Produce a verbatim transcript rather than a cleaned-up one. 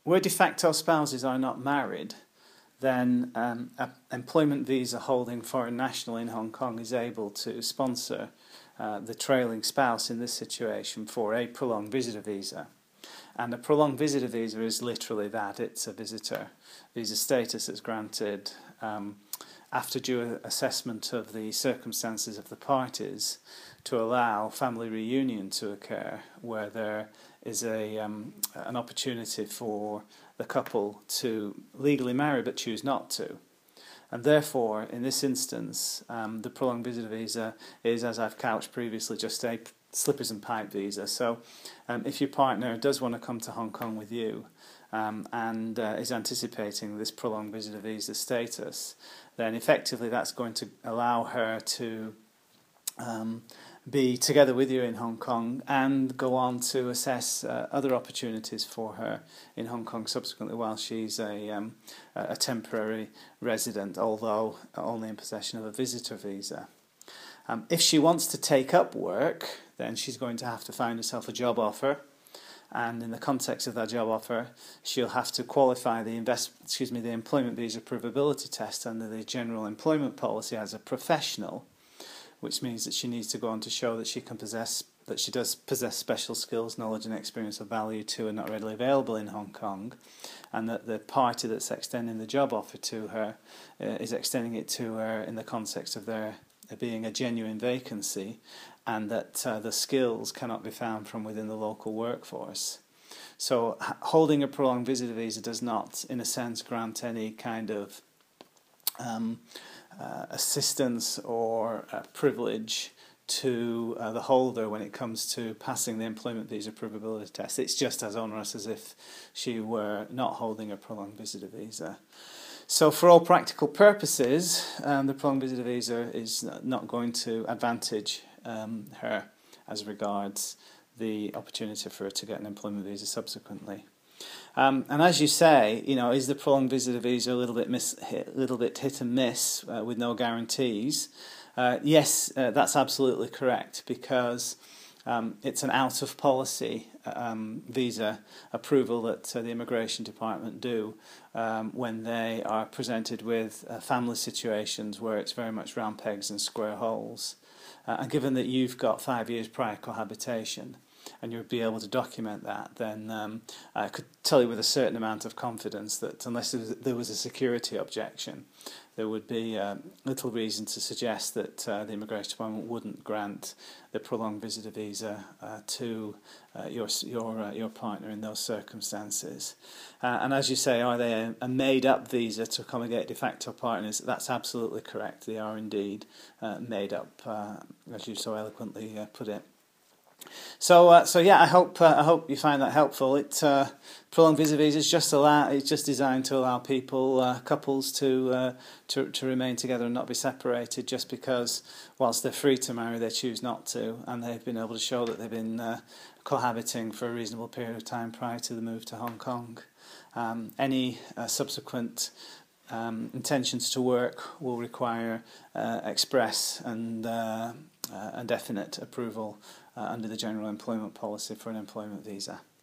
where de facto spouses are not married, then um, an employment visa holding foreign national in Hong Kong is able to sponsor uh, the trailing spouse in this situation for a prolonged visitor visa. And a prolonged visitor visa is literally that. It's a visitor visa status that's granted um, after due assessment of the circumstances of the parties to allow family reunion to occur, where there is a um, an opportunity for the couple to legally marry but choose not to. And therefore, in this instance, um, the prolonged visitor visa is, as I've couched previously, just a slippers and pipe visa. So um, if your partner does want to come to Hong Kong with you um, and uh, is anticipating this prolonged visitor visa status, then effectively that's going to allow her to um, be together with you in Hong Kong and go on to assess uh, other opportunities for her in Hong Kong subsequently while she's a, um, a temporary resident, although only in possession of a visitor visa. Um, if she wants to take up work, then she's going to have to find herself a job offer, and in the context of that job offer, she'll have to qualify the invest, excuse me, the employment visa provability test under the general employment policy as a professional, which means that she needs to go on to show that she can possess, that she does possess special skills, knowledge and experience of value to and not readily available in Hong Kong, and that the party that's extending the job offer to her uh, is extending it to her in the context of there being a genuine vacancy, and that uh, the skills cannot be found from within the local workforce. So holding a prolonged visitor visa does not, in a sense, grant any kind of um, Uh, assistance or uh, privilege to uh, the holder when it comes to passing the employment visa provability test. It's just as onerous as if she were not holding a prolonged visitor visa. So for all practical purposes, um, the prolonged visitor visa is not going to advantage um, her as regards the opportunity for her to get an employment visa subsequently. Um, and as you say, you know, is the prolonged visitor visa a little bit miss, hit, little bit hit and miss uh, with no guarantees? Uh, yes, uh, that's absolutely correct, because um, it's an out of policy um, visa approval that uh, the Immigration Department do um, when they are presented with uh, family situations where it's very much round pegs and square holes. Uh, and given that you've got five years prior cohabitation, and you would be able to document that, then um, I could tell you with a certain amount of confidence that unless there was, there was a security objection, there would be uh, little reason to suggest that uh, the Immigration Department wouldn't grant the prolonged visitor visa uh, to uh, your your uh, your partner in those circumstances. Uh, and as you say, are they a, a made-up visa to accommodate de facto partners? That's absolutely correct. They are indeed uh, made up, uh, as you so eloquently uh, put it. So, uh, so yeah, I hope uh, I hope you find that helpful. It uh, prolonged visitor visa is just allow it's just designed to allow people, uh, couples, to uh, to to remain together and not be separated, just because whilst they're free to marry, they choose not to, and they've been able to show that they've been uh, cohabiting for a reasonable period of time prior to the move to Hong Kong. Um, any uh, subsequent um, intentions to work will require uh, express and uh, uh, and definite approval Uh, under the general employment policy for an employment visa.